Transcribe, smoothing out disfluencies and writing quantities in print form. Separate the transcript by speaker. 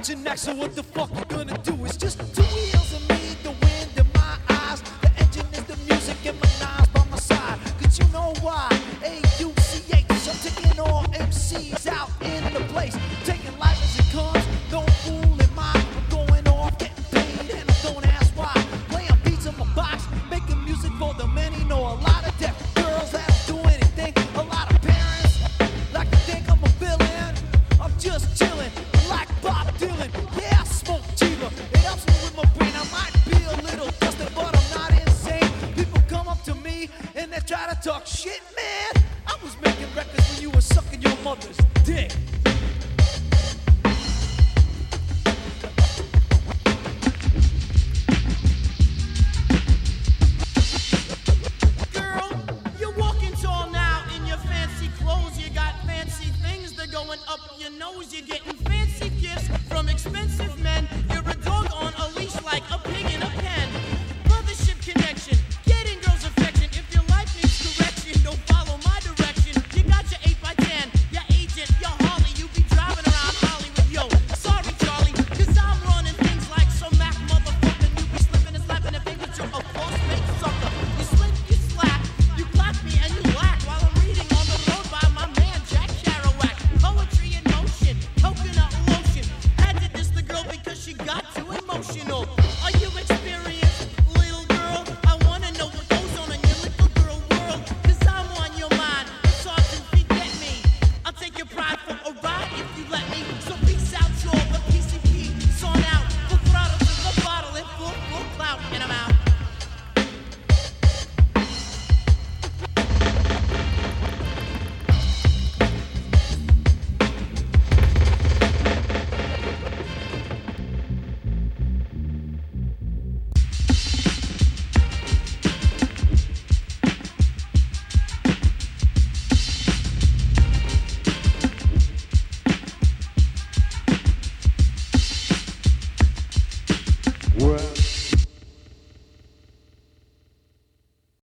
Speaker 1: Imagine next, so what the fuck you gonna do? It's just two wheels and me, the wind in my eyes. The engine is the music and my knives by my side. Cause you know why? AUCH, I'm taking all MCs out in the place. Taking life as it comes, no fool in mind. I'm going off, getting paid, and I don't ask why. Playing beats in my box, making music for the many. Know a lot of deaf girls that don't do anything. A lot of parents like to think I'm a villain. I'm just chilling, like Bob Dylan. Yeah, I smoke Chiba. It helps me with my brain. I might be a little dusted, but I'm not insane. People come up to me and they try to talk shit, man. I was making records when you were sucking your mother's dick.
Speaker 2: Girl, you're walking tall now in your fancy clothes. You got fancy things that are going up your nose. You're getting fancy gifts from expensive men. You're a dog on a leash like a pig in